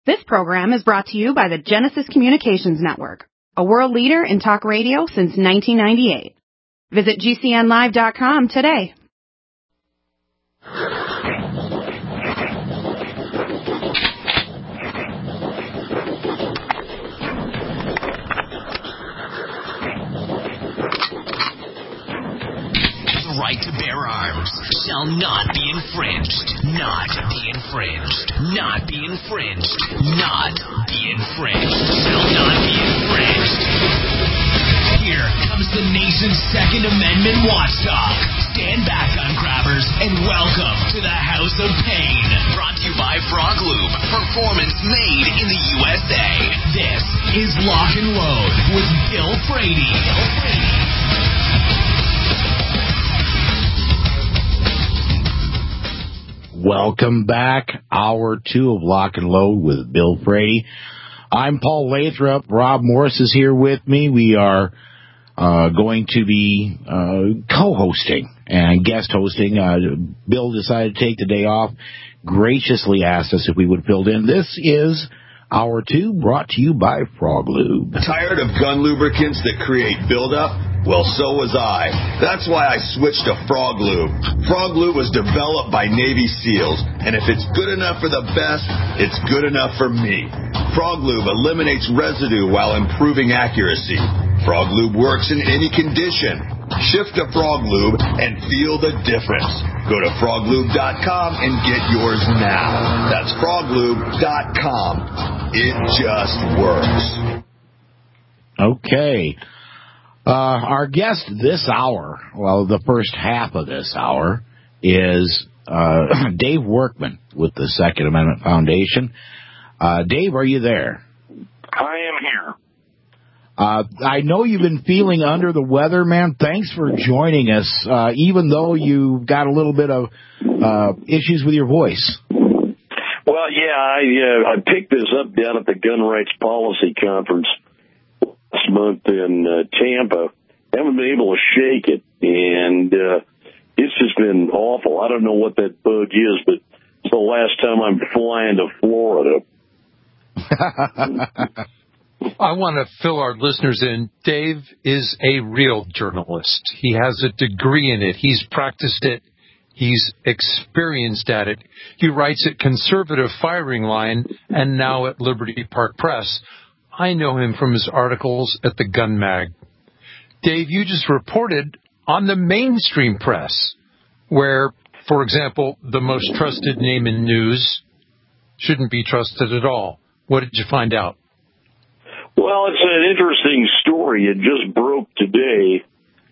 This program is brought to you by the Genesis Communications Network, a world leader in talk radio since 1998. Visit GCNlive.com today. The right to bear arms shall not be infringed. Not be infringed. Not be infringed. Not be infringed. Shall not be infringed. Here comes the nation's Second Amendment watchdog. Stand back, gun grabbers, and welcome to the House of Pain. Brought to you by Frog Lube. Performance made in the USA. This is Lock and Load with Bill Frady. Welcome back. Hour 2 of Lock and Load with Bill Frady. I'm Paul Lathrop. Rob Morris is here with me. We are going to be co-hosting and guest hosting. Bill decided to take the day off, graciously asked us if we would fill in. This is Hour 2, brought to you by Frog Lube. Tired of gun lubricants that create buildup? Well, so was I. That's why I switched to Frog Lube. Frog Lube was developed by Navy SEALs, and if it's good enough for the best, it's good enough for me. Frog Lube eliminates residue while improving accuracy. Frog Lube works in any condition. Shift to Frog Lube and feel the difference. Go to froglube.com and get yours now. That's froglube.com. It just works. Okay. Our guest this hour, well, the first half of this hour, is Dave Workman with the Second Amendment Foundation. Dave, are you there? I am here. I know you've been feeling under the weather, man. Thanks for joining us, even though you've got a little bit of issues with your voice. Well, yeah, I picked this up down at the Gun Rights Policy Conference last month in Tampa. Haven't been able to shake it, and it's just been awful. I don't know what that bug is, but it's the last time I'm flying to Florida. I want to fill our listeners in. Dave is a real journalist. He has a degree in it. He's practiced it. He's experienced at it. He writes at Conservative Firing Line and now at Liberty Park Press. I know him from his articles at the Gun Mag. Dave, you just reported on the mainstream press, where, for example, the most trusted name in news shouldn't be trusted at all. What did you find out? Well, it's an interesting story. It just broke today.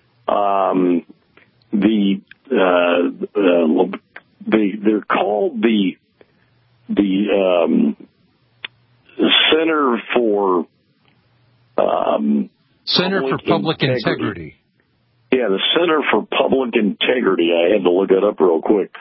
They're called the Center for Public Integrity. Yeah, the Center for Public Integrity. I had to look it up real quick.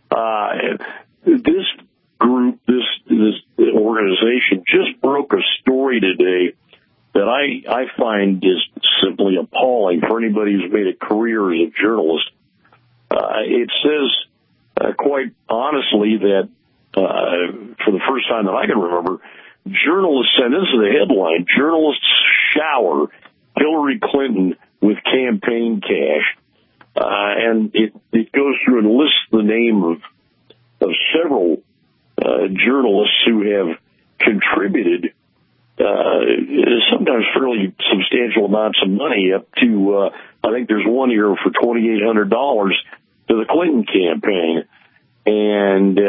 This group, this organization, just broke a story today that I find is simply appalling for anybody who's made a career as a journalist. It says, quite honestly, that for the first time that I can remember, journalists, and this is the headline, journalists shower Hillary Clinton with campaign cash. And it goes through and lists the name of several journalists who have contributed sometimes fairly substantial amounts of money, up to, I think there's one here for $2,800 to the Clinton campaign. And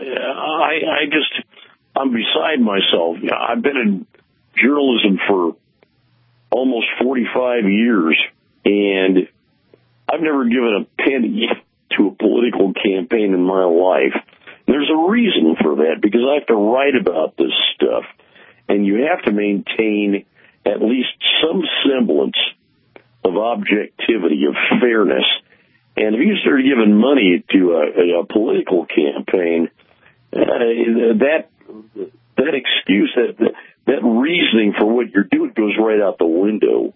I'm beside myself. I've been in journalism for almost 45 years, and I've never given a penny to a political campaign in my life. There's a reason for that, because I have to write about this stuff, and you have to maintain at least some semblance of objectivity, of fairness. And if you start giving money to a political campaign, that excuse, that reasoning for what you're doing goes right out the window.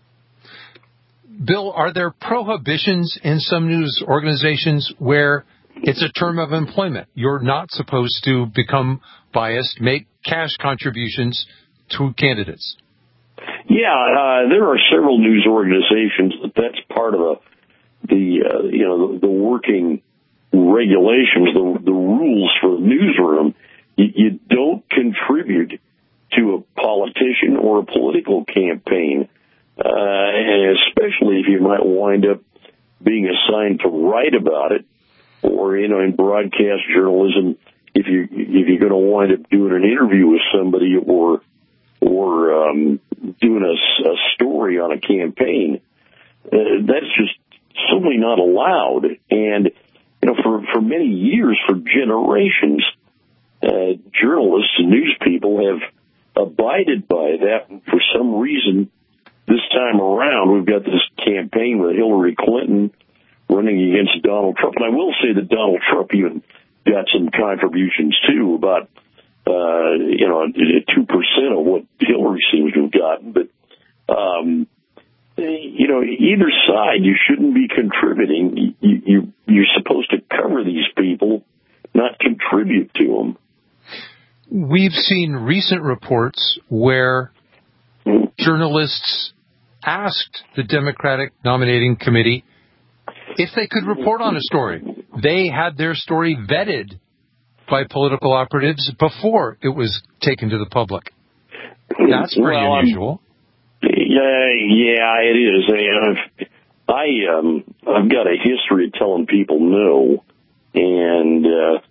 Bill, are there prohibitions in some news organizations where It's a term of employment. You're not supposed to become biased, make cash contributions to candidates. Yeah, there are several news organizations that's part of the working regulations, the rules for the newsroom. You don't contribute to a politician or a political campaign, and especially if you might wind up being assigned to write about it, or in broadcast journalism, if you're going to wind up doing an interview with somebody or doing a story on a campaign, that's just simply not allowed. And for many years, for generations, journalists and news people have abided by that. And for some reason, this time around, we've got this campaign with Hillary Clinton running against Donald Trump. And I will say that Donald Trump even got some contributions, too, about 2% of what Hillary seems to have gotten. But, either side, you shouldn't be contributing. You're supposed to cover these people, not contribute to them. We've seen recent reports where journalists asked the Democratic nominating committee if they could report on a story. They had their story vetted by political operatives before it was taken to the public. That's pretty unusual. Yeah, it is. I've got a history of telling people no, and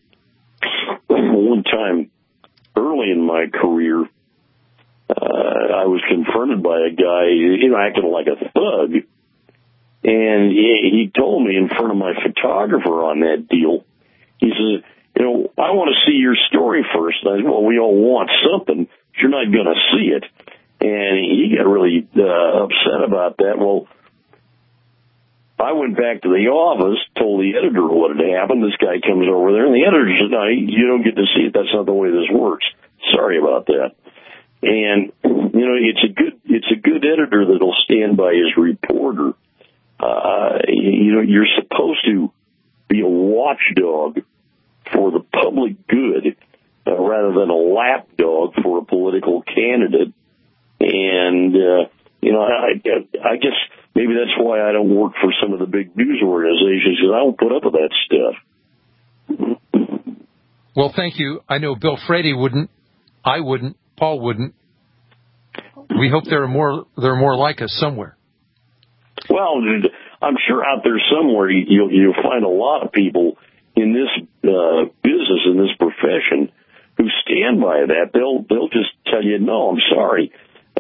one time early in my career, I was confronted by a guy, acting like a thug, and he told me in front of my photographer on that deal, he says, I want to see your story first. And I said, well, we all want something, but you're not going to see it. And he got really upset about that. Well, I went back to the office, told the editor what had happened. This guy comes over there, and the editor said, no, you don't get to see it. That's not the way this works. Sorry about that. And, it's a good editor that'll stand by his reporter. You're supposed to be a watchdog for the public good rather than a lapdog for a political candidate. And, I guess maybe that's why I don't work for some of the big news organizations, because I don't put up with that stuff. Well, thank you. I know Bill Frady wouldn't. I wouldn't. Paul wouldn't. We hope there are more like us somewhere. Well, I'm sure out there somewhere you'll find a lot of people in this business, in this profession, who stand by that. They'll just tell you, no, I'm sorry.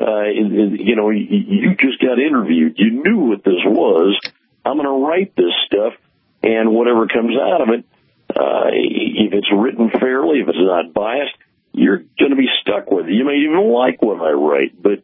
You just got interviewed. You knew what this was. I'm going to write this stuff, and whatever comes out of it, if it's written fairly, if it's not biased, you're going to be stuck with it. You may even like what I write, but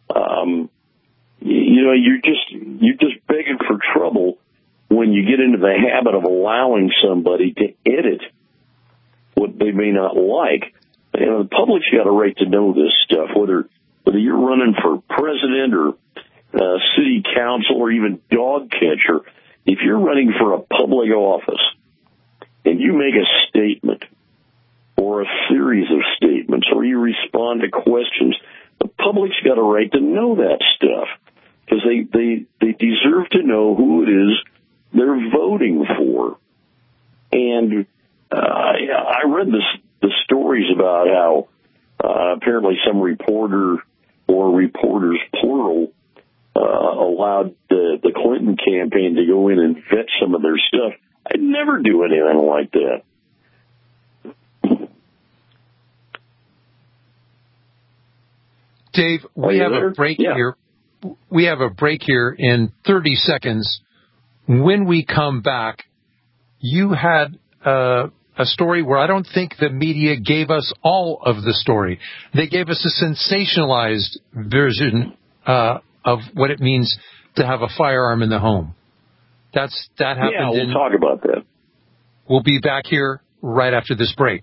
you're just begging for trouble when you get into the habit of allowing somebody to edit what they may not like. The public's got a right to know this stuff, whether you're running for president or city council or even dog catcher. If you're running for a public office and you make a statement or a series of statements or you respond to questions, the public's got a right to know that stuff, because they deserve to know who it is they're voting for. And I read the stories about how apparently some reporter or reporters, plural, allowed the Clinton campaign to go in and vet some of their stuff. I'd never do anything like that. Dave, we have a break here. We have a break here in 30 seconds. When we come back, you had a story where I don't think the media gave us all of the story. They gave us a sensationalized version of what it means to have a firearm in the home. That happened. Yeah, we'll talk about that. We'll be back here right after this break.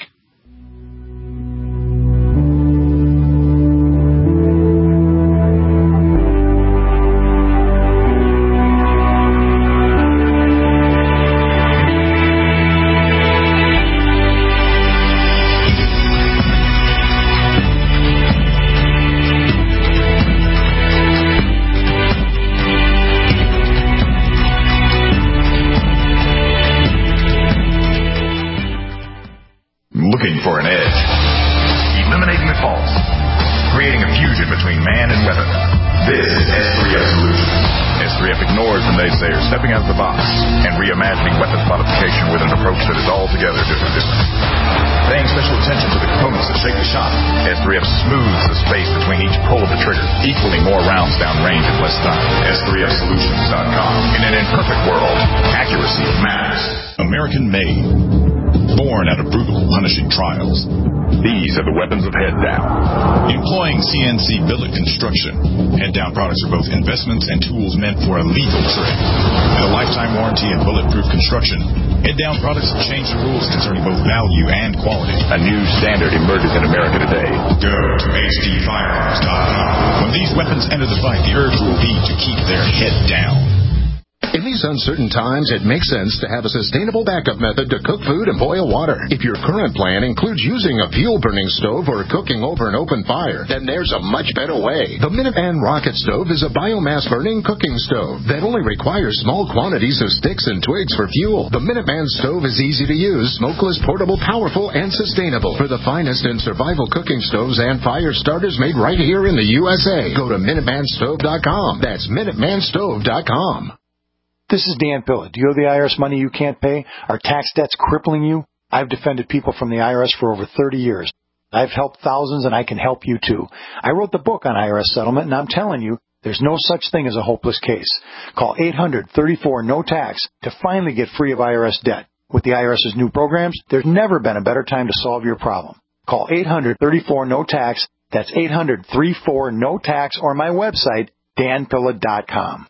looking for an edge. Eliminating the false. Creating a fusion between man and weapon. This is S3F Solutions. S3F ignores the naysayers, stepping out of the box and reimagining weapons modification with an approach that is altogether different. Paying special attention to the components that shake the shot, S3F smooths the space between each pull of the trigger, equaling more rounds downrange in less time. S3FSolutions.com. In an imperfect world, accuracy matters. American made. Born out of brutal, punishing trials. These are the weapons of Head Down. Employing CNC billet construction, Head Down products are both investments and tools meant for a legal trade. With a lifetime warranty and bulletproof construction, Head Down products have changed the rules concerning both value and quality. A new standard emerges in America today. Go to HDFirearms.com. When these weapons enter the fight, the urge will be to keep their head down. In these uncertain times, it makes sense to have a sustainable backup method to cook food and boil water. If your current plan includes using a fuel-burning stove or cooking over an open fire, then there's a much better way. The Minuteman Rocket Stove is a biomass-burning cooking stove that only requires small quantities of sticks and twigs for fuel. The Minuteman Stove is easy to use, smokeless, portable, powerful, and sustainable. For the finest in survival cooking stoves and fire starters made right here in the USA, go to MinutemanStove.com. That's MinutemanStove.com. This is Dan Pilla. Do you owe the IRS money you can't pay? Are tax debts crippling you? I've defended people from the IRS for over 30 years. I've helped thousands, and I can help you too. I wrote the book on IRS settlement, and I'm telling you, there's no such thing as a hopeless case. Call 800-34-NO-TAX to finally get free of IRS debt. With the IRS's new programs, there's never been a better time to solve your problem. Call 800-34-NO-TAX. That's 800-34-NO-TAX, or my website, danpilla.com.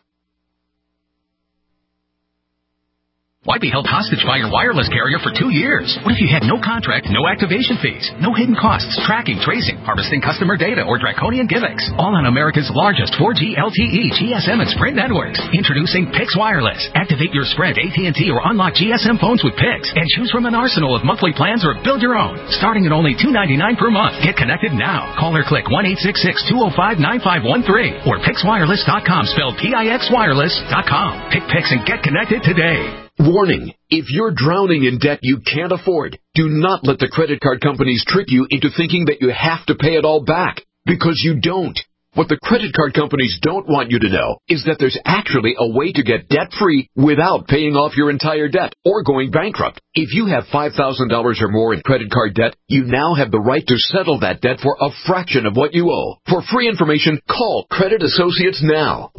Why be held hostage by your wireless carrier for 2 years? What if you had no contract, no activation fees, no hidden costs, tracking, tracing, harvesting customer data, or draconian gimmicks? All on America's largest 4G LTE, GSM, and Sprint networks. Introducing Pix Wireless. Activate your Sprint, AT&T, or unlock GSM phones with Pix, and choose from an arsenal of monthly plans or build your own. Starting at only $2.99 per month. Get connected now. Call or click 1-866-205-9513 or PixWireless.com, spelled PixWireless.com. Pick Pix and get connected today. Warning, if you're drowning in debt you can't afford, do not let the credit card companies trick you into thinking that you have to pay it all back, because you don't. What the credit card companies don't want you to know is that there's actually a way to get debt-free without paying off your entire debt or going bankrupt. If you have $5,000 or more in credit card debt, you now have the right to settle that debt for a fraction of what you owe. For free information, call Credit Associates now.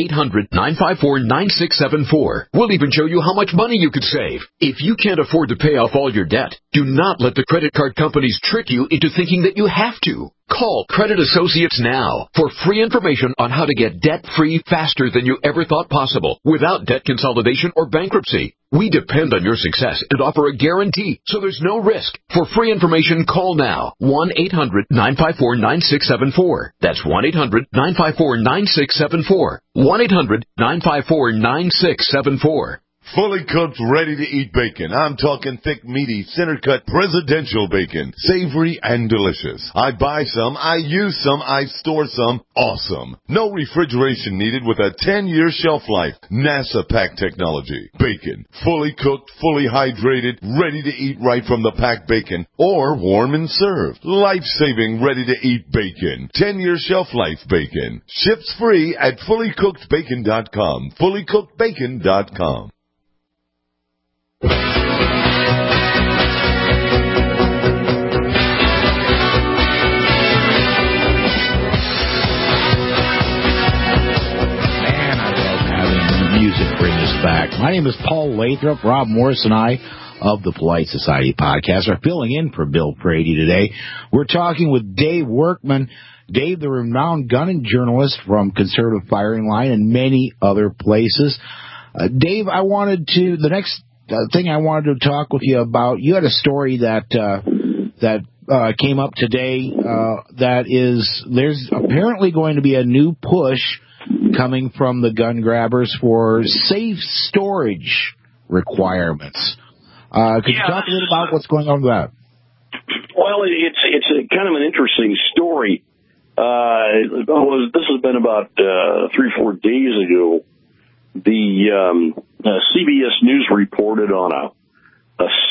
1-800-954-9674. We'll even show you how much money you could save. If you can't afford to pay off all your debt, do not let the credit card companies trick you into thinking that you have to. Call Credit Associates now for free information on how to get debt-free faster than you ever thought possible without debt consolidation or bankruptcy. We depend on your success and offer a guarantee, so there's no risk. For free information, call now. 1-800-954-9674. That's 1-800-954-9674. 1-800-954-9674. Fully cooked, ready-to-eat bacon. I'm talking thick, meaty, center-cut, presidential bacon. Savory and delicious. I buy some, I use some, I store some. Awesome. No refrigeration needed with a 10-year shelf life. NASA pack technology. Bacon. Fully cooked, fully hydrated, ready to eat right from the packed bacon. Or warm and served. Life-saving, ready-to-eat bacon. 10-year shelf life bacon. Ships free at fullycookedbacon.com. Fullycookedbacon.com. Man, I love having music bring us back. My name is Paul Lathrop. Rob Morris and I of the Polite Society podcast are filling in for Bill Brady today. We're talking with Dave Workman. Dave, the renowned gun and journalist from Conservative Firing Line and many other places. Dave, the next thing I wanted to talk with you about, you had a story that came up today there's apparently going to be a new push coming from the gun grabbers for safe storage requirements. Could you talk a little about what's going on with that? Well, it's a kind of an interesting story. This has been about 3-4 days ago. The CBS News reported on a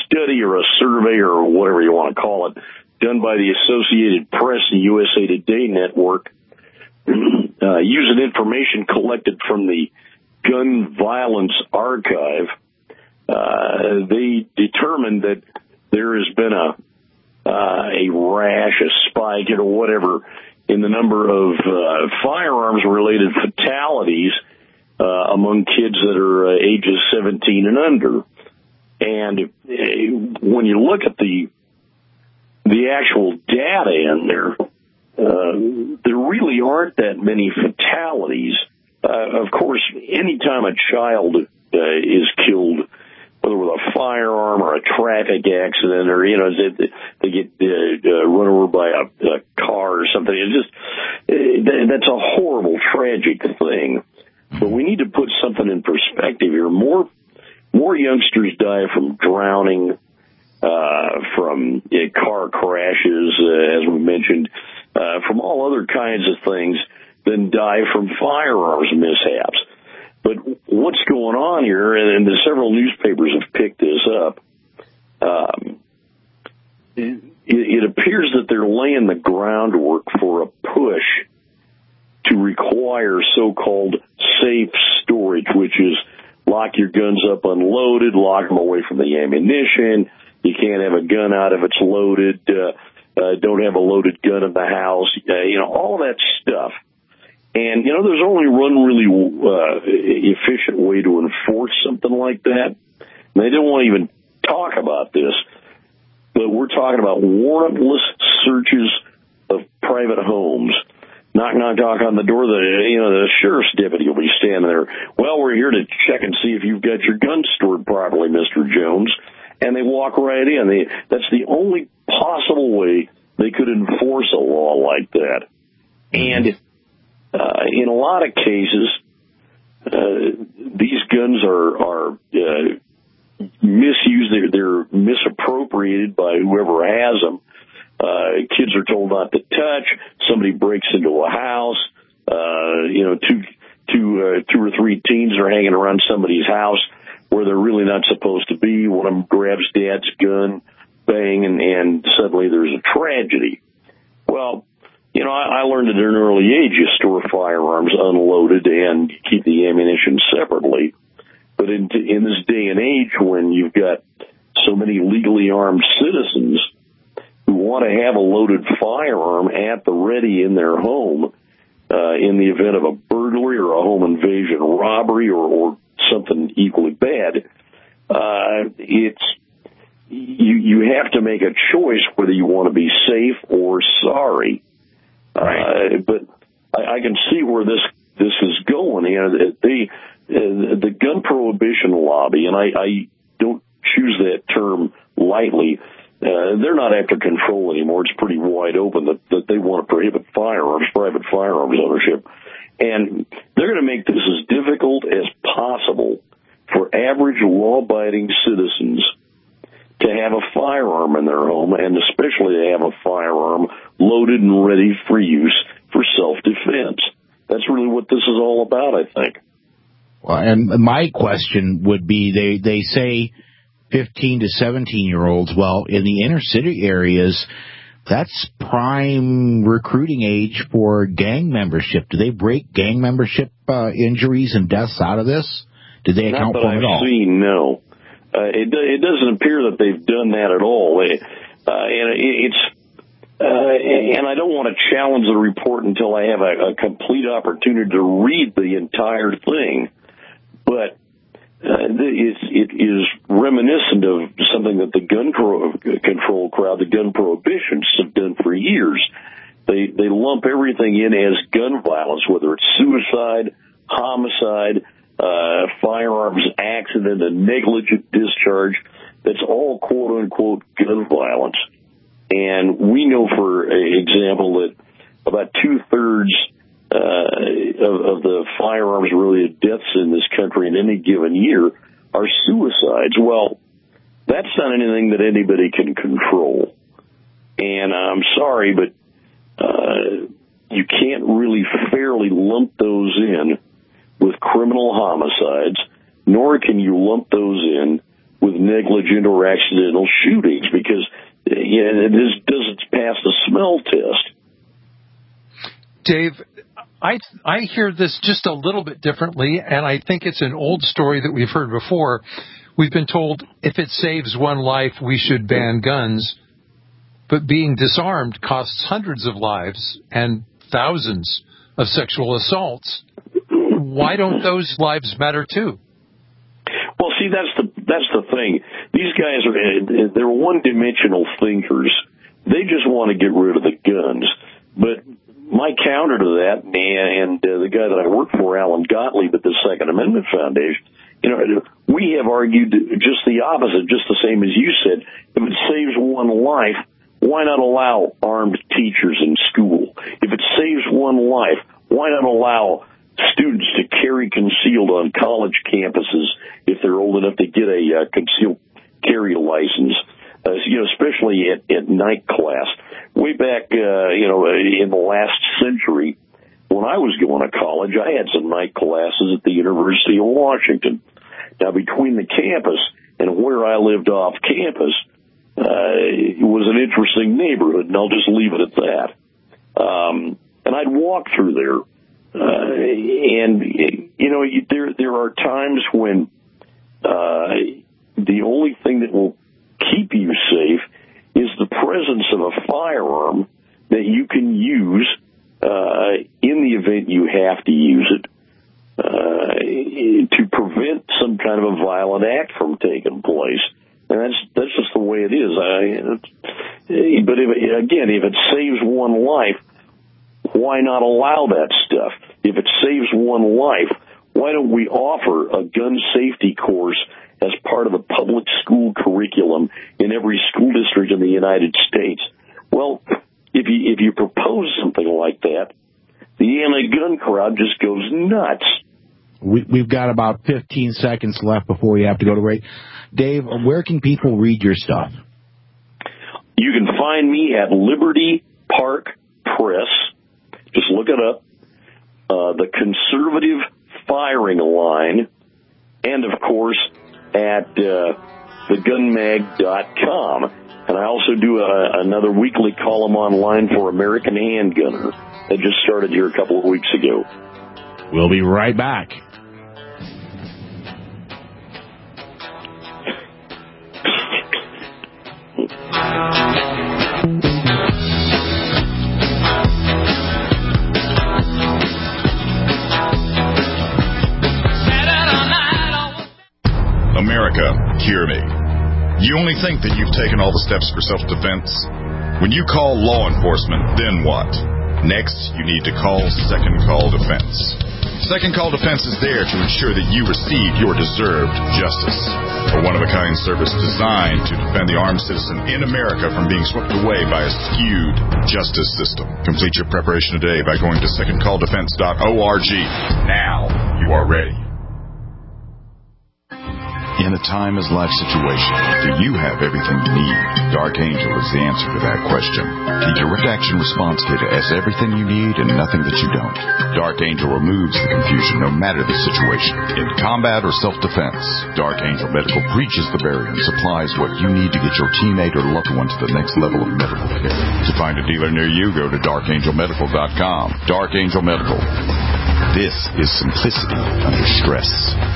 study or a survey or whatever you want to call it done by the Associated Press and USA Today network using information collected from the Gun Violence Archive. They determined that there has been a rash, a spike, whatever, in the number of firearms-related fatalities among kids that are ages 17 and under. And when you look at the actual data in there, there really aren't that many fatalities. Of course, anytime a child is killed, whether with a firearm or a traffic accident, or they get run over by a car or something, that's a horrible, tragic thing. But we need to put something in perspective here. More youngsters die from drowning, from car crashes, as we mentioned, from all other kinds of things than die from firearms mishaps. But what's going on here, and several newspapers have picked this up, it appears that they're laying the groundwork for a push to require so-called safe storage, which is lock your guns up unloaded, lock them away from the ammunition. You can't have a gun out if it's loaded. Don't have a loaded gun in the house. All that stuff. And, there's only one really efficient way to enforce something like that. And they don't want to even talk about this. But we're talking about warrantless searches of private homes. Knock, knock, knock on the door. The sheriff's deputy will be standing there. Well, we're here to check and see if you've got your gun stored properly, Mr. Jones. And they walk right in. That's the only possible way they could enforce a law like that. And in a lot of cases, these guns are misused. They're misappropriated by whoever has them. Kids are told not to touch. Somebody breaks into a house. Two or three teens are hanging around somebody's house where they're really not supposed to be. One of them grabs dad's gun, bang, and suddenly there's a tragedy. Well, I learned at an early age you store firearms unloaded and keep the ammunition separately. But in this day and age when you've got so many legally armed citizens who want to have a loaded firearm at the ready in their home in the event of a burglary or a home invasion robbery or something equally bad, you have to make a choice whether you want to be safe or sorry. Right. But I can see where this is going. The gun prohibition lobby, and I don't choose that term lightly. They're not after control anymore. It's pretty wide open that they want to prohibit private firearms ownership. And they're going to make this as difficult as possible for average law-abiding citizens to have a firearm in their home, and especially to have a firearm loaded and ready for use for self-defense. That's really what this is all about, I think. Well, and my question would be, they say 15 to 17-year-olds. Well, in the inner city areas, that's prime recruiting age for gang membership. Do they break gang membership injuries and deaths out of this? Do they account for them at all? Not that I've seen, no. It doesn't appear that they've done that at all. And I don't want to challenge the report until I have a complete opportunity to read the entire thing. But it is reminiscent of something that the gun control crowd, the gun prohibitionists, have done for years. They lump everything in as gun violence, whether it's suicide, homicide, firearms accident, a negligent discharge. That's all quote-unquote gun violence. And we know, for example, that about two-thirds of the firearms-related deaths in this country in any given year are suicides. Well, that's not anything that anybody can control. And I'm sorry, but you can't really fairly lump those in with criminal homicides, nor can you lump those in with negligent or accidental shootings because this doesn't pass the smell test. Dave, I hear this just a little bit differently, and I think it's an old story that we've heard before. We've been told if it saves one life, we should ban guns. But being disarmed costs hundreds of lives and thousands of sexual assaults. Why don't those lives matter too? Well, see, that's the thing. These guys they're one-dimensional thinkers. They just want to get rid of the guns. But my counter to that, and the guy that I work for, Alan Gottlieb at the Second Amendment Foundation, we have argued just the opposite, just the same as you said. If it saves one life, why not allow armed teachers in school? If it saves one life, why not allow students to carry concealed on college campuses if they're old enough to get a concealed carry license, especially at night class? Way back, in the last century, when I was going to college, I had some night classes at the University of Washington. Now, between the campus and where I lived off campus, it was an interesting neighborhood, and I'll just leave it at that. And I'd walk through there, there are times when the only thing that will keep you safe is the presence of a firearm that you can use in the event you have to use it to prevent some kind of a violent act from taking place. And that's just the way it is. But if it saves one life, why not allow that stuff? If it saves one life, why don't we offer a gun safety course as part of the public school curriculum in every school district in the United States? Well, if you propose something like that, the anti-gun crowd just goes nuts. We've got about 15 seconds left before we have to go to break. Dave, where can people read your stuff? You can find me at Liberty Park Press. Just look it up. The Conservative Firing Line. And, of course, at thegunmag.com. And I also do another weekly column online for American Handgunner that just started here a couple of weeks ago. We'll be right back. America, hear me. You only think that you've taken all the steps for self-defense? When you call law enforcement, then what? Next, you need to call Second Call Defense. Second Call Defense is there to ensure that you receive your deserved justice. A one-of-a-kind service designed to defend the armed citizen in America from being swept away by a skewed justice system. Complete your preparation today by going to secondcalldefense.org. Now you are ready. In a timeless-life situation, do you have everything you need? Dark Angel is the answer to that question. The Direct Action Response Kit has everything you need and nothing that you don't. Dark Angel removes the confusion no matter the situation. In combat or self-defense, Dark Angel Medical breaches the barrier and supplies what you need to get your teammate or loved one to the next level of medical care. To find a dealer near you, go to darkangelmedical.com. Dark Angel Medical. This is simplicity under stress.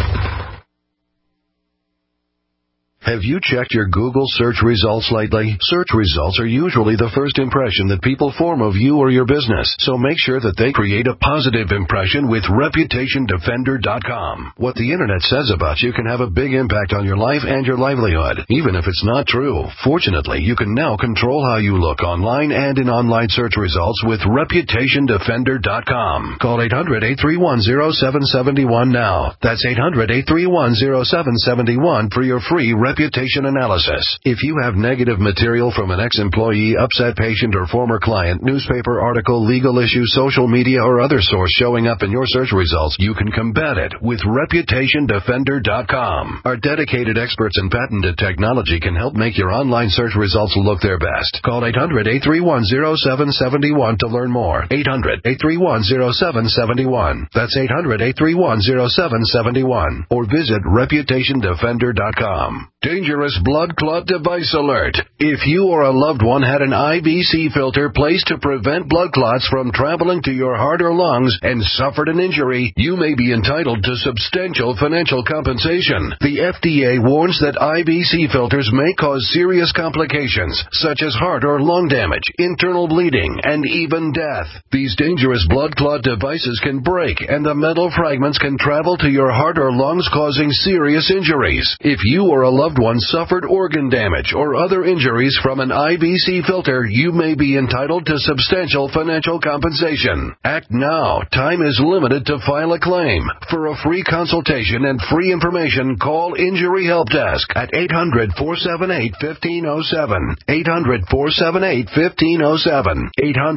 Have you checked your Google search results lately? Search results are usually the first impression that people form of you or your business, so make sure that they create a positive impression with ReputationDefender.com. What the Internet says about you can have a big impact on your life and your livelihood, even if it's not true. Fortunately, you can now control how you look online and in online search results with ReputationDefender.com. Call 800-831-0771 now. That's 800-831-0771 for your free reputation analysis. If you have negative material from an ex-employee, upset patient, or former client, newspaper article, legal issue, social media, or other source showing up in your search results, you can combat it with ReputationDefender.com. Our dedicated experts in patented technology can help make your online search results look their best. Call 800-831-0771 to learn more. 800-831-0771. That's 800-831-0771. Or visit ReputationDefender.com. Dangerous blood clot device alert. If you or a loved one had an IVC filter placed to prevent blood clots from traveling to your heart or lungs and suffered an injury, you may be entitled to substantial financial compensation. The FDA warns that IVC filters may cause serious complications, such as heart or lung damage, internal bleeding, and even death. These dangerous blood clot devices can break, and the metal fragments can travel to your heart or lungs, causing serious injuries. If you or a loved one suffered organ damage or other injuries from an IVC filter, you may be entitled to substantial financial compensation. Act now. Time is limited to file a claim. For a free consultation and free information, call Injury Help Desk at 800-478-1507. 800-478-1507.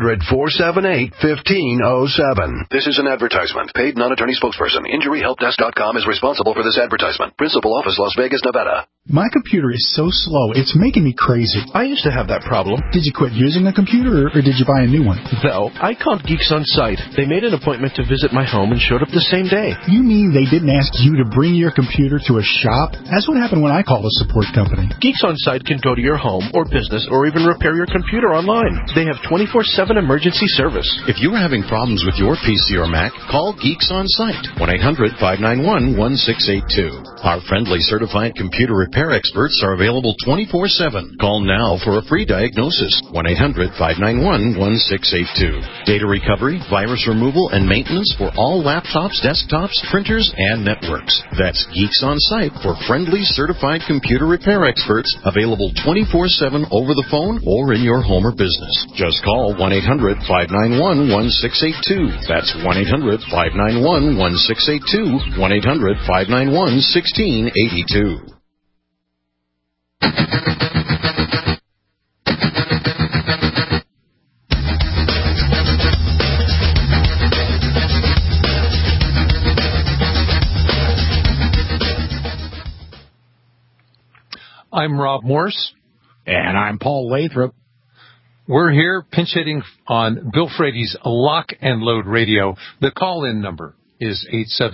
800-478-1507. This is an advertisement. Paid non-attorney spokesperson. InjuryHelpDesk.com is responsible for this advertisement. Principal office, Las Vegas, Nevada. My computer is so slow, it's making me crazy. I used to have that problem. Did you quit using a computer, or did you buy a new one? No, I called Geeks On Site. They made an appointment to visit my home and showed up the same day. You mean they didn't ask you to bring your computer to a shop? That's what happened when I called a support company. Geeks On Site can go to your home or business or even repair your computer online. They have 24/7 emergency service. If you're having problems with your PC or Mac, call Geeks On Site. 1-800-591-1682. Our friendly certified computer repair experts are available 24/7. Call now for a free diagnosis. 1-800-591-1682. Data recovery, virus removal, and maintenance for all laptops, desktops, printers, and networks. That's Geeks On Site for friendly certified computer repair experts, available 24/7 over the phone or in your home or business. Just call 1-800-591-1682. That's 1-800-591-1682. 1-800-591-1682. I'm Rob Morse. And I'm Paul Lathrop. We're here pinch hitting on Bill Frady's Lock and Load Radio. The call-in number is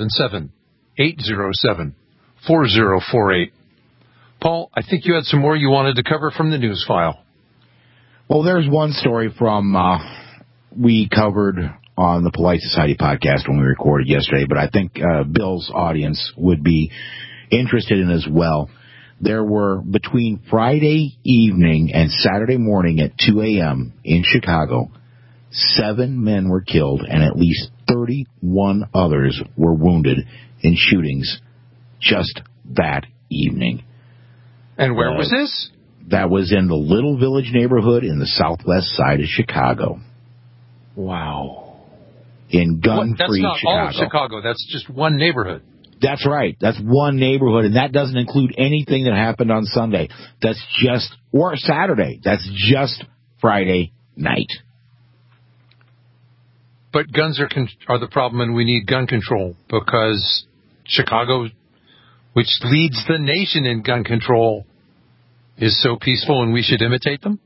877-807-4048. Paul, I think you had some more you wanted to cover from the news file. Well, there's one story from we covered on the Polite Society podcast when we recorded yesterday, but I think Bill's audience would be interested in as well. There were, between Friday evening and Saturday morning at 2 a.m. in Chicago, 7 men were killed and at least 31 others were wounded in shootings just that evening. And where was this? That was in the Little Village neighborhood in the southwest side of Chicago. Wow. In gun-free Chicago. That's not Chicago. all of Chicago. That's just one neighborhood. That's right. That's one neighborhood, and that doesn't include anything that happened on Sunday. That's just, or Saturday. That's just Friday night. But guns are the problem, and we need gun control because Chicago, which leads the nation in gun control, is so peaceful, and we should imitate them?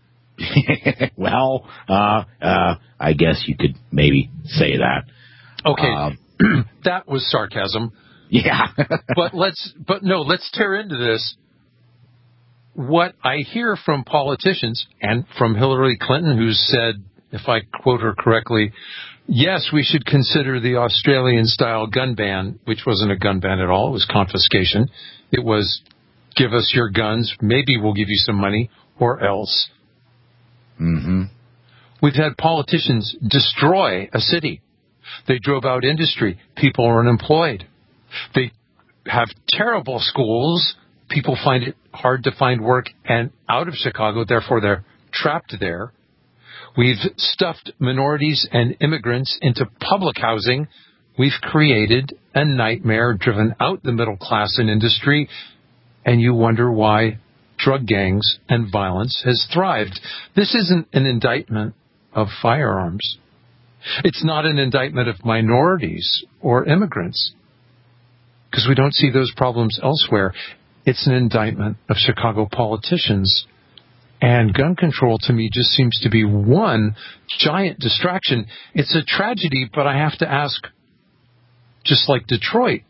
Well, I guess you could maybe say that. Okay. That was sarcasm. Yeah. But let's tear into this. What I hear from politicians and from Hillary Clinton, who said, if I quote her correctly, yes, we should consider the Australian-style gun ban, which wasn't a gun ban at all. It was confiscation. It was, give us your guns, maybe we'll give you some money, or else. Mm-hmm. We've had politicians destroy a city. They drove out industry. People are unemployed. They have terrible schools. People find it hard to find work and out of Chicago, therefore they're trapped there. We've stuffed minorities and immigrants into public housing. We've created a nightmare, driven out the middle class and industry, and you wonder why drug gangs and violence has thrived. This isn't an indictment of firearms. It's not an indictment of minorities or immigrants, because we don't see those problems elsewhere. It's an indictment of Chicago politicians. And gun control, to me, just seems to be one giant distraction. It's a tragedy, but I have to ask, just like Detroit,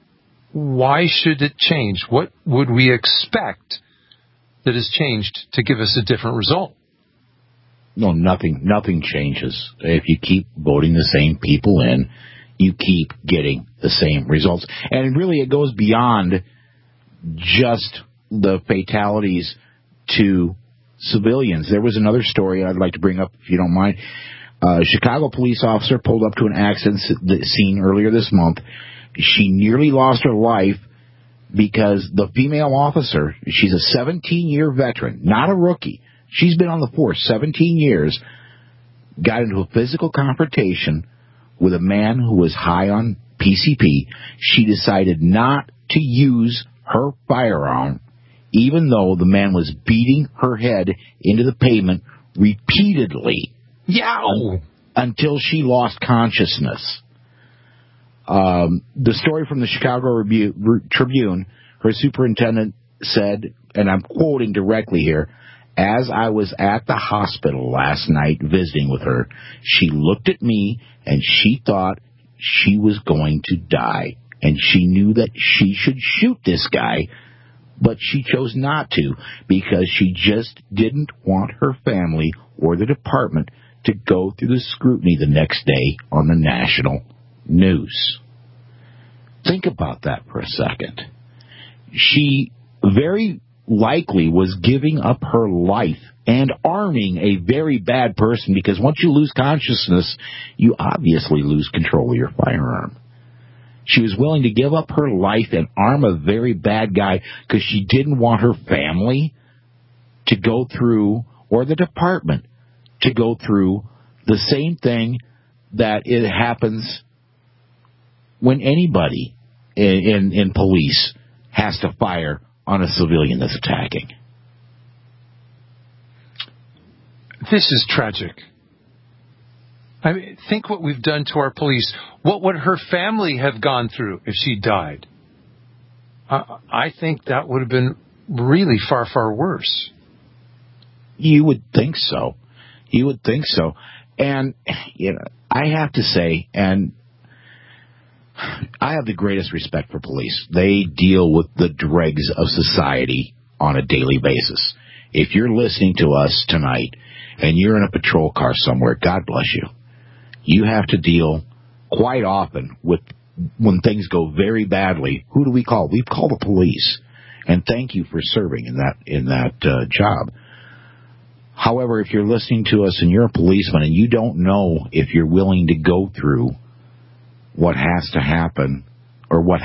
why should it change? What would we expect that has changed to give us a different result? No, nothing changes. If you keep voting the same people in, you keep getting the same results. And really, it goes beyond just the fatalities to civilians. There was another story I'd like to bring up, if you don't mind. A Chicago police officer pulled up to an accident scene earlier this month. She nearly lost her life because the female officer, she's a 17-year veteran, not a rookie. She's been on the force 17 years, got into a physical confrontation with a man who was high on PCP. She decided not to use her firearm, even though the man was beating her head into the pavement repeatedly. Yow! Until she lost consciousness. The story from the Chicago Tribune, her superintendent said, and I'm quoting directly here, "As I was at the hospital last night visiting with her, she looked at me and she thought she was going to die. And she knew that she should shoot this guy, but she chose not to because she just didn't want her family or the department to go through the scrutiny the next day on the national news." Think about that for a second. She very likely was giving up her life and arming a very bad person, because once you lose consciousness, you obviously lose control of your firearm. She was willing to give up her life and arm a very bad guy because she didn't want her family to go through, or the department to go through, the same thing that it happens when anybody in police has to fire on a civilian that's attacking. This is tragic. I mean, think what we've done to our police. What would her family have gone through if she died? I think that would have been really far, far worse. You would think so. You would think so. And, you know, I have to say, and I have the greatest respect for police. They deal with the dregs of society on a daily basis. If you're listening to us tonight and you're in a patrol car somewhere, God bless you. You have to deal quite often with when things go very badly. Who do we call? We call the police. And thank you for serving in that job. However, if you're listening to us and you're a policeman and you don't know if you're willing to go through what has to happen, or what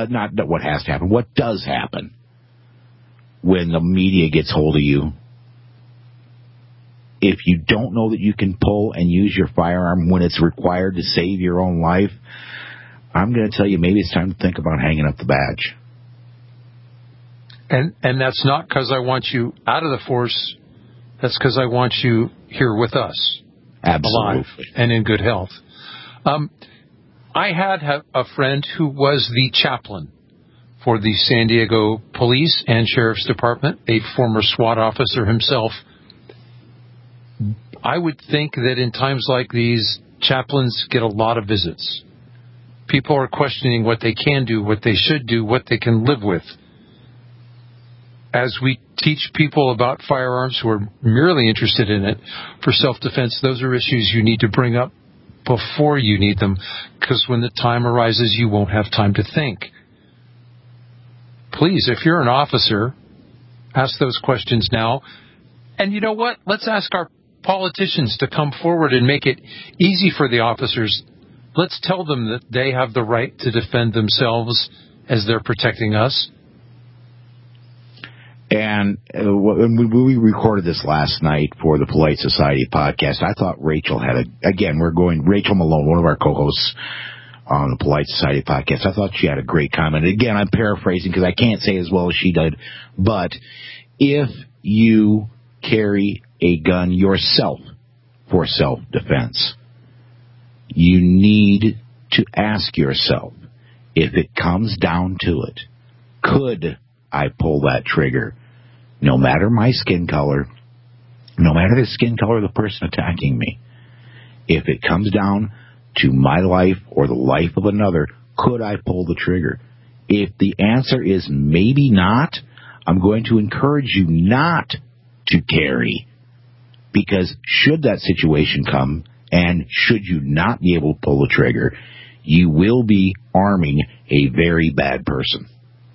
does happen when the media gets hold of you, if you don't know that you can pull and use your firearm when it's required to save your own life, I'm going to tell you, maybe it's time to think about hanging up the badge. And that's not because I want you out of the force. That's because I want you here with us. Absolutely. Alive and in good health. I had a friend who was the chaplain for the San Diego Police and Sheriff's Department, a former SWAT officer himself. I would think that in times like these, chaplains get a lot of visits. People are questioning what they can do, what they should do, what they can live with. As we teach people about firearms who are merely interested in it for self-defense, those are issues you need to bring up before you need them, because when the time arises, you won't have time to think. Please, if you're an officer, ask those questions now. And you know what? Let's ask our politicians to come forward and make it easy for the officers. Let's tell them that they have the right to defend themselves as they're protecting us. And when we recorded this last night for the Polite Society podcast, I thought Rachel had Rachel Malone, one of our co-hosts on the Polite Society podcast, I thought she had a great comment. Again, I'm paraphrasing because I can't say as well as she did, but if you carry a gun yourself for self-defense, you need to ask yourself, if it comes down to it, could I pull that trigger? No matter my skin color, no matter the skin color of the person attacking me, if it comes down to my life or the life of another, could I pull the trigger? If the answer is maybe not, I'm going to encourage you not to carry, because should that situation come, and should you not be able to pull the trigger, you will be arming a very bad person.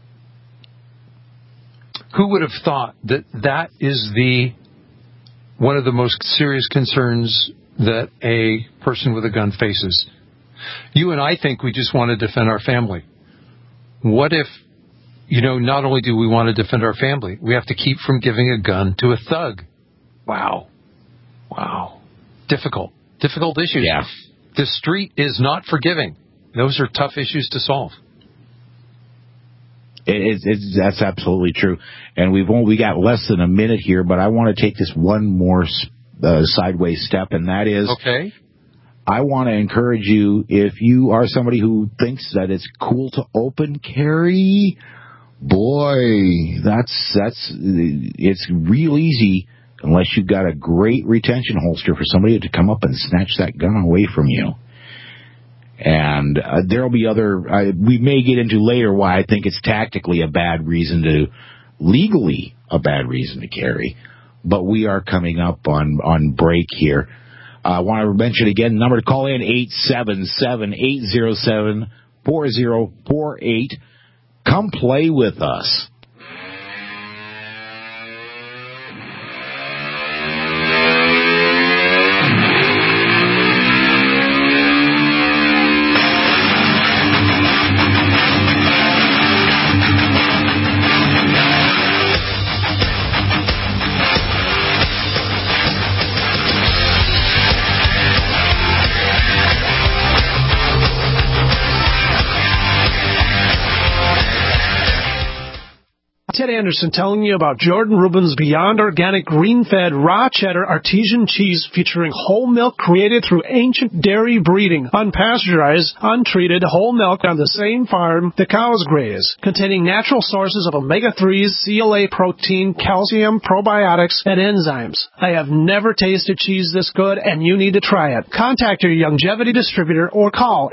Who would have thought that that is one of the most serious concerns that a person with a gun faces? You and I think we just want to defend our family. What if, not only do we want to defend our family, we have to keep from giving a gun to a thug? Wow. Difficult issues. Yeah. The street is not forgiving. Those are tough issues to solve. That's absolutely true. And we got less than a minute here, but I want to take this one more sideways step, and that is, okay, I want to encourage you, if you are somebody who thinks that it's cool to open carry, boy, it's real easy unless you've got a great retention holster for somebody to come up and snatch that gun away from you. And there'll be we may get into later why I think it's tactically legally a bad reason to carry. But we are coming up on break here. I want to mention again, the number to call in, 877-807-4048. Come play with us. Ted Anderson telling you about Jordan Rubin's Beyond Organic Green-Fed Raw Cheddar Artesian Cheese featuring whole milk created through ancient dairy breeding, unpasteurized, untreated whole milk on the same farm the cows graze, containing natural sources of omega-3s, CLA protein, calcium, probiotics, and enzymes. I have never tasted cheese this good, and you need to try it. Contact your Longevity distributor or call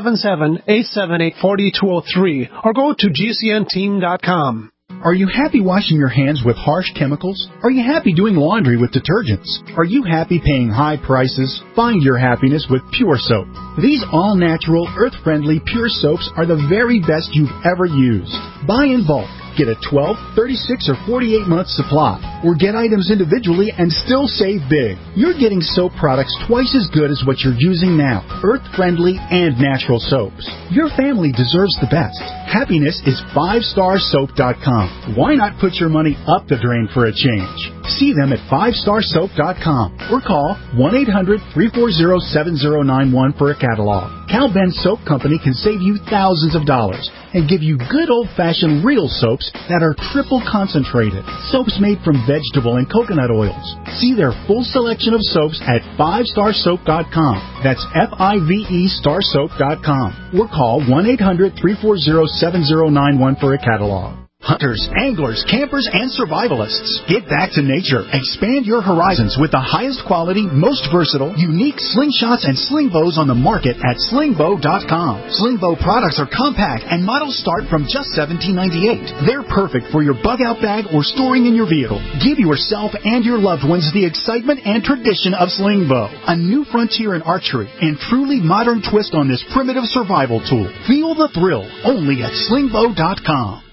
877-878-4203 or go to GCNteam.com. Are you happy washing your hands with harsh chemicals? Are you happy doing laundry with detergents? Are you happy paying high prices? Find your happiness with Pure Soap. These all-natural, earth-friendly Pure Soaps are the very best you've ever used. Buy in bulk. Get a 12, 36, or 48-month supply, or get items individually and still save big. You're getting soap products twice as good as what you're using now, earth-friendly and natural soaps. Your family deserves the best. Happiness is 5starsoap.com. Why not put your money up the drain for a change? See them at 5starsoap.com or call 1-800-340-7091 for a catalog. Cal Ben Soap Company can save you thousands of dollars and give you good old-fashioned real soaps that are triple concentrated. Soaps made from vegetable and coconut oils. See their full selection of soaps at 5starsoap.com. That's F-I-V-E starsoap.com. Or call 1-800-340-7091 for a catalog. Hunters, anglers, campers, and survivalists. Get back to nature. Expand your horizons with the highest quality, most versatile, unique slingshots and sling bows on the market at slingbow.com. Slingbow products are compact and models start from just $17.98. They're perfect for your bug-out bag or storing in your vehicle. Give yourself and your loved ones the excitement and tradition of Slingbow, a new frontier in archery and truly modern twist on this primitive survival tool. Feel the thrill only at slingbow.com.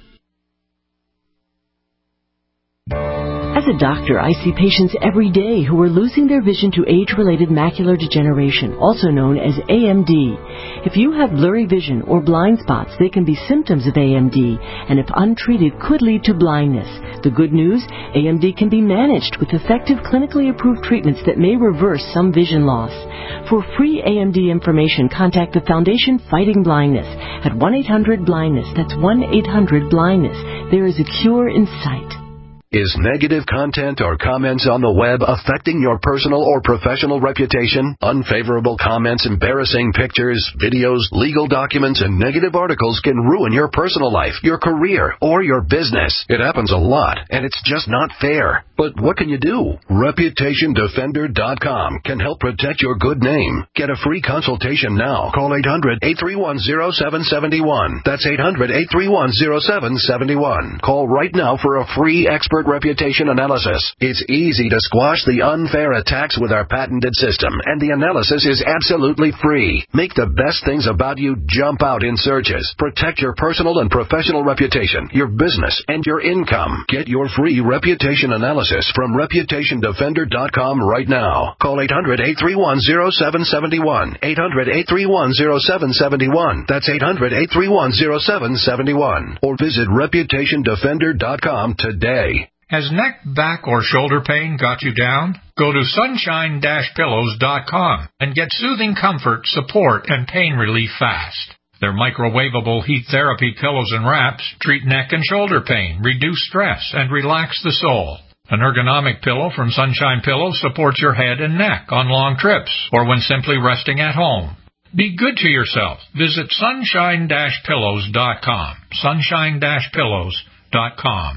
As a doctor, I see patients every day who are losing their vision to age-related macular degeneration, also known as AMD. If you have blurry vision or blind spots, they can be symptoms of AMD, and if untreated, could lead to blindness. The good news, AMD can be managed with effective clinically approved treatments that may reverse some vision loss. For free AMD information, contact the Foundation Fighting Blindness at 1-800-BLINDNESS. That's 1-800-BLINDNESS. There is a cure in sight. Is negative content or comments on the web affecting your personal or professional reputation? Unfavorable comments, embarrassing pictures, videos, legal documents, and negative articles can ruin your personal life, your career, or your business. It happens a lot, and it's just not fair. But what can you do? ReputationDefender.com can help protect your good name. Get a free consultation now. Call 800-831-0771. That's 800-831-0771. Call right now for a free expert reputation analysis. It's easy to squash the unfair attacks with our patented system, and the analysis is absolutely free. Make the best things about you jump out in searches. Protect your personal and professional reputation, your business, and your income. Get your free reputation analysis from ReputationDefender.com right now. Call 800-831-0771. 800-831-0771. That's 800-831-0771. Or visit ReputationDefender.com today. Has neck, back, or shoulder pain got you down? Go to sunshine-pillows.com and get soothing comfort, support, and pain relief fast. Their microwavable heat therapy pillows and wraps treat neck and shoulder pain, reduce stress, and relax the soul. An ergonomic pillow from Sunshine Pillows supports your head and neck on long trips or when simply resting at home. Be good to yourself. Visit sunshine-pillows.com. Sunshine-pillows.com.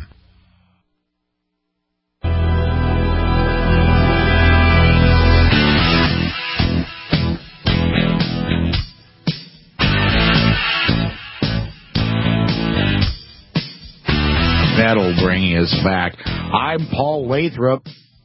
That'll bring us back. I'm Paul Lathrop,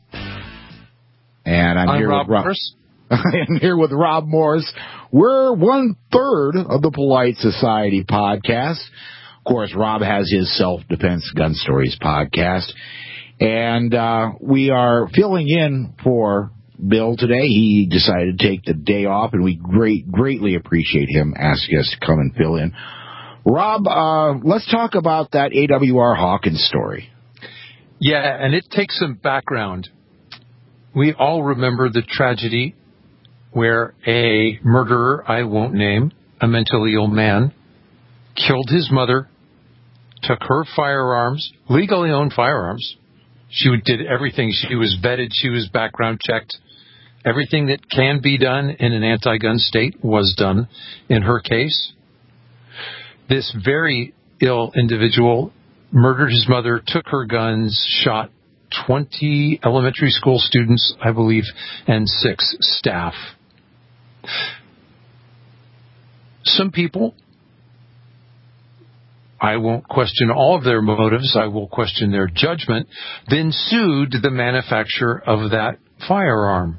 and I'm here Rob with Rob. Morris. I'm here with Rob Morris. We're 1/3 of the Polite Society podcast. Of course, Rob has his Self-Defense Gun Stories podcast, and we are filling in for Bill today. He decided to take the day off, and we greatly appreciate him asking us to come and fill in. Rob, let's talk about that AWR Hawkins story. Yeah, and it takes some background. We all remember the tragedy where a murderer, I won't name, a mentally ill man, killed his mother, took her firearms, legally owned firearms. She did everything. She was vetted. She was background checked. Everything that can be done in an anti-gun state was done in her case. This very ill individual murdered his mother, took her guns, shot 20 elementary school students, I believe, and 6 staff. Some people, I won't question all of their motives, I will question their judgment, then sued the manufacturer of that firearm.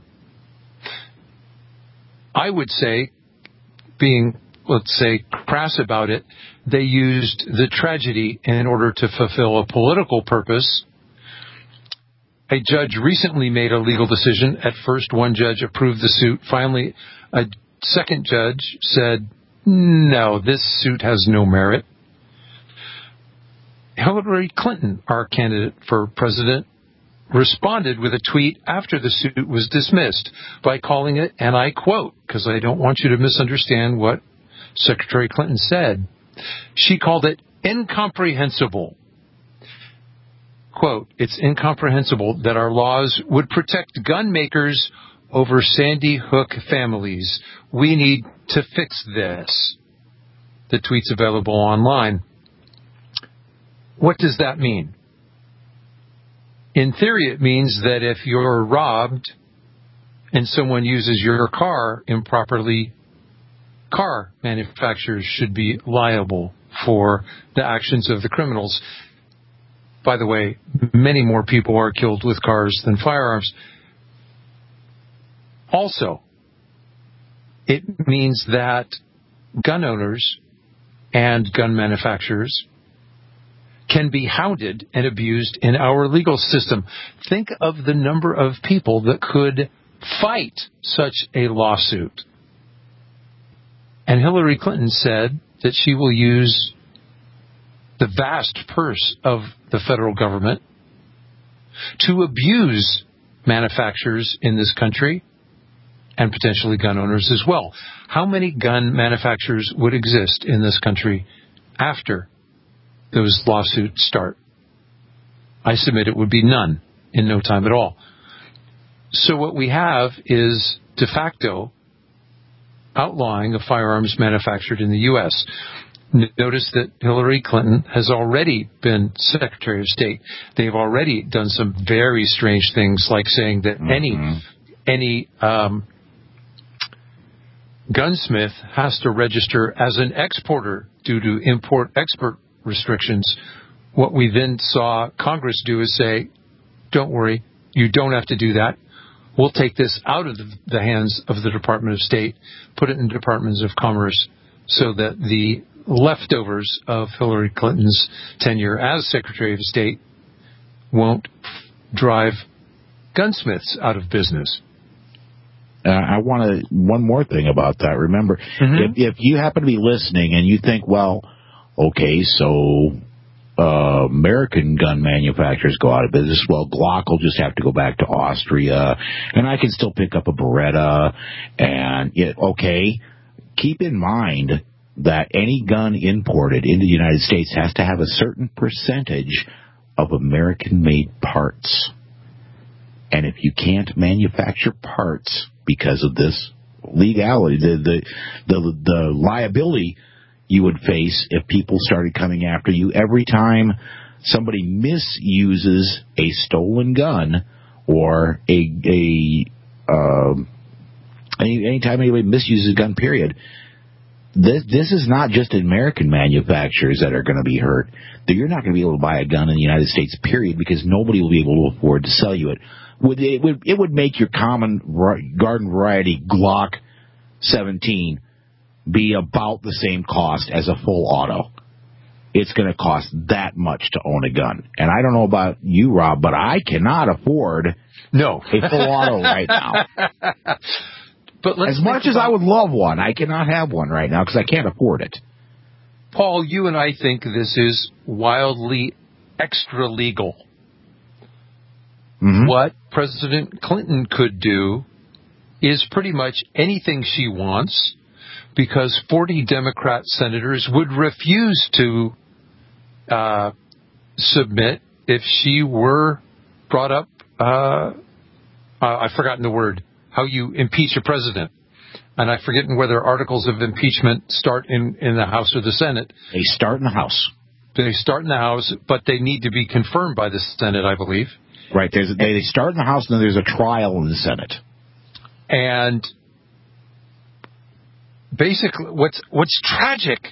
I would say, being, let's say, crass about it, they used the tragedy in order to fulfill a political purpose. A judge recently made a legal decision. At first, one judge approved the suit. Finally, a second judge said, no, this suit has no merit. Hillary Clinton, our candidate for president, responded with a tweet after the suit was dismissed by calling it, and I quote, because I don't want you to misunderstand what Secretary Clinton said. She called it incomprehensible. Quote, it's incomprehensible that our laws would protect gun makers over Sandy Hook families. We need to fix this. The tweet's available online. What does that mean? In theory, it means that if you're robbed and someone uses your car improperly, car manufacturers should be liable for the actions of the criminals. By the way, many more people are killed with cars than firearms. Also, it means that gun owners and gun manufacturers can be hounded and abused in our legal system. Think of the number of people that could fight such a lawsuit. And Hillary Clinton said that she will use the vast purse of the federal government to abuse manufacturers in this country and potentially gun owners as well. How many gun manufacturers would exist in this country after those lawsuits start? I submit it would be none in no time at all. So what we have is de facto outlawing of firearms manufactured in the U.S. Notice that Hillary Clinton has already been Secretary of State. They've already done some very strange things, like saying that any gunsmith has to register as an exporter due to import-export restrictions. What we then saw Congress do is say, don't worry, you don't have to do that. We'll take this out of the hands of the Department of State, put it in departments of commerce, so that the leftovers of Hillary Clinton's tenure as Secretary of State won't drive gunsmiths out of business. I want one more thing about that. Remember, if you happen to be listening and you think, well, okay, so American gun manufacturers go out of business, well, Glock will just have to go back to Austria, and I can still pick up a Beretta, and okay, keep in mind that any gun imported into the United States has to have a certain percentage of American-made parts. And if you can't manufacture parts because of this legality, the liability you would face if people started coming after you every time somebody misuses a stolen gun, or anytime anybody misuses a gun, period. This is not just American manufacturers that are going to be hurt. You're not going to be able to buy a gun in the United States, period, because nobody will be able to afford to sell you it. It would make your common garden variety Glock 17 be about the same cost as a full auto. It's going to cost that much to own a gun. And I don't know about you, Rob, but I cannot afford a full auto right now. But as much as I would love one, I cannot have one right now because I can't afford it. Paul, you and I think this is wildly extra legal. What President Clinton could do is pretty much anything she wants, because 40 Democrat senators would refuse to submit if she were brought up. I've forgotten the word. How you impeach a president. And I've forgotten whether articles of impeachment start in the House or the Senate. They start in the House. They start in the House, but they need to be confirmed by the Senate, I believe. Right. They start in the House, and then there's a trial in the Senate. And basically, what's tragic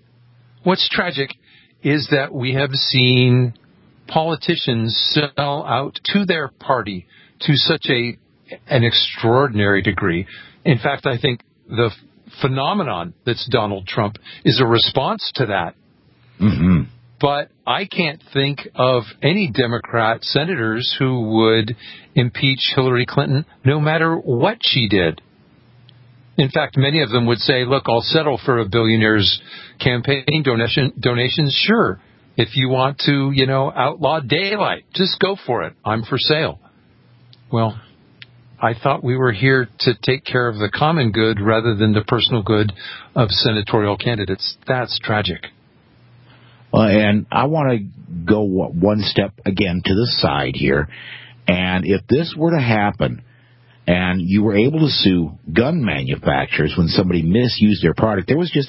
is that we have seen politicians sell out to their party to such an extraordinary degree. In fact, I think the phenomenon that's Donald Trump is a response to that. But I can't think of any Democrat senators who would impeach Hillary Clinton no matter what she did. In fact, many of them would say, look, I'll settle for a billionaire's campaign donations. Sure. If you want to, outlaw daylight, just go for it. I'm for sale. Well, I thought we were here to take care of the common good rather than the personal good of senatorial candidates. That's tragic. And I want to go one step again to the side here. And if this were to happen and you were able to sue gun manufacturers when somebody misused their product, there was just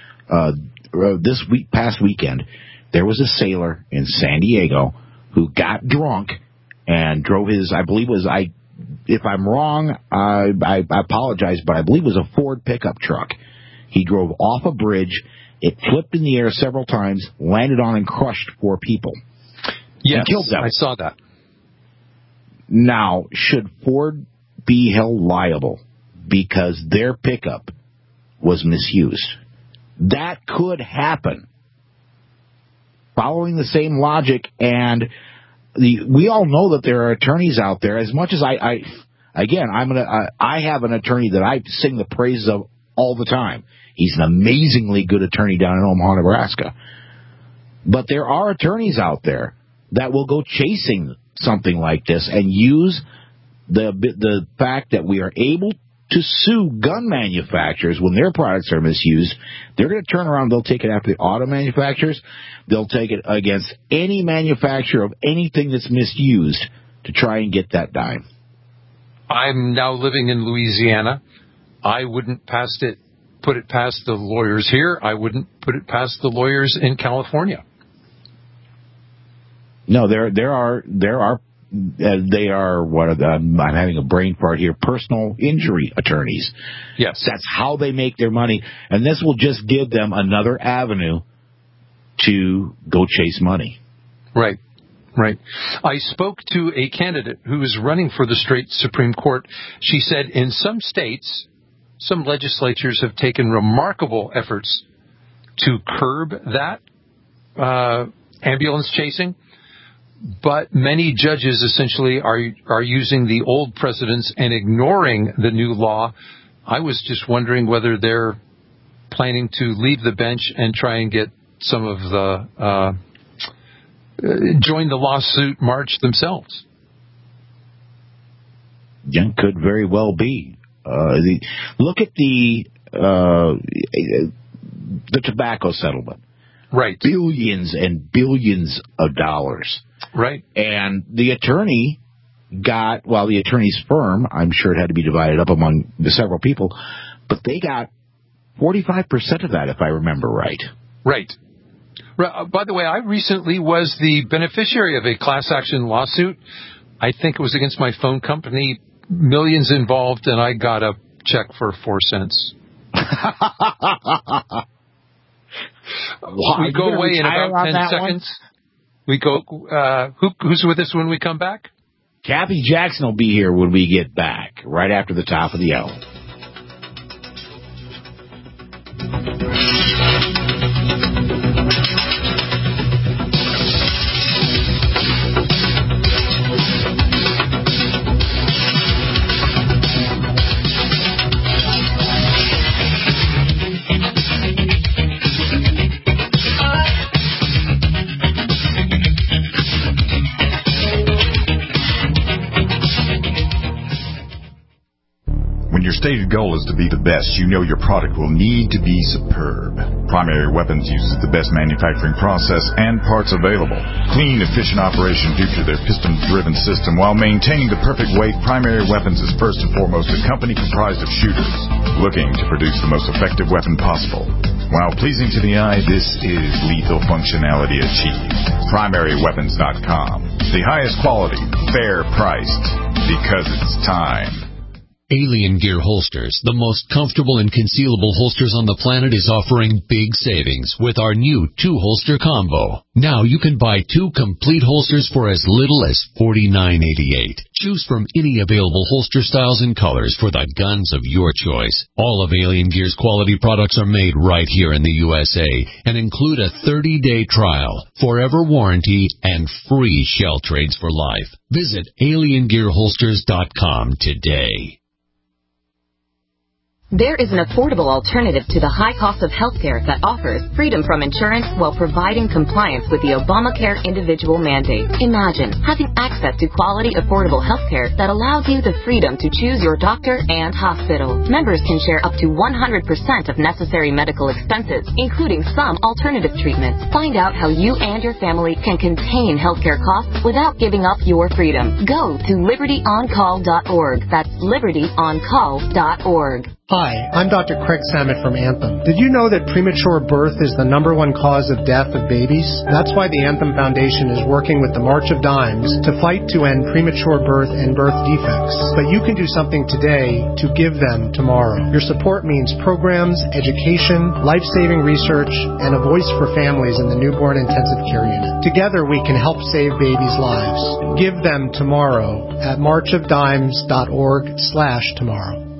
past weekend, there was a sailor in San Diego who got drunk and drove his, if I'm wrong, I apologize, but I believe it was a Ford pickup truck. He drove off a bridge. It flipped in the air several times, landed on and crushed 4 people. Yes, and killed them. I saw that. Now, should Ford be held liable because their pickup was misused? That could happen. Following the same logic, and we all know that there are attorneys out there. As much as I have an attorney that I sing the praises of all the time. He's an amazingly good attorney down in Omaha, Nebraska. But there are attorneys out there that will go chasing something like this and use the fact that we are able to sue gun manufacturers when their products are misused. They're going to turn around. They'll take it after the auto manufacturers. They'll take it against any manufacturer of anything that's misused to try and get that dime. I'm now living in Louisiana. I wouldn't put it past the lawyers here. I wouldn't put it past the lawyers in California. No, there are what are I'm having a brain fart here. Personal injury attorneys. Yes, that's how they make their money, and this will just give them another avenue to go chase money. Right. Right. I spoke to a candidate who is running for the state Supreme Court. She said in some states, some legislatures have taken remarkable efforts to curb that ambulance chasing, but many judges essentially are using the old precedents and ignoring the new law. I was just wondering whether they're planning to leave the bench and try and get some of the join the lawsuit march themselves. Yeah, could very well be. Look at the tobacco settlement. Right. Billions and billions of dollars. Right. And the attorney got, well, the attorney's firm, I'm sure it had to be divided up among the several people, but they got 45% of that, if I remember right. Right. By the way, I recently was the beneficiary of a class action lawsuit. I think it was against my phone company, millions involved, and I got a check for 4 cents. We go away in about 10 seconds. We go. Who's with us when we come back? Kathy Jackson will be here when we get back, right after the top of the hour. When your stated goal is to be the best, you know your product will need to be superb. Primary Weapons uses the best manufacturing process and parts available. Clean, efficient operation due to their piston-driven system. While maintaining the perfect weight, Primary Weapons is first and foremost a company comprised of shooters looking to produce the most effective weapon possible. While pleasing to the eye, this is lethal functionality achieved. PrimaryWeapons.com. The highest quality, fair priced, because it's time. Alien Gear Holsters, the most comfortable and concealable holsters on the planet, is offering big savings with our new 2-holster combo. Now you can buy 2 complete holsters for as little as $49.88. Choose from any available holster styles and colors for the guns of your choice. All of Alien Gear's quality products are made right here in the USA and include a 30-day trial, forever warranty, and free shell trades for life. Visit aliengearholsters.com today. There is an affordable alternative to the high cost of healthcare that offers freedom from insurance while providing compliance with the Obamacare individual mandate. Imagine having access to quality, affordable healthcare that allows you the freedom to choose your doctor and hospital. Members can share up to 100% of necessary medical expenses, including some alternative treatments. Find out how you and your family can contain healthcare costs without giving up your freedom. Go to libertyoncall.org. That's libertyoncall.org. Hi, I'm Dr. Craig Samet from Anthem. Did you know that premature birth is the #1 cause of death of babies? That's why the Anthem Foundation is working with the March of Dimes to fight to end premature birth and birth defects. But you can do something today to give them tomorrow. Your support means programs, education, life-saving research, and a voice for families in the newborn intensive care unit. Together we can help save babies' lives. Give them tomorrow at marchofdimes.org/tomorrow.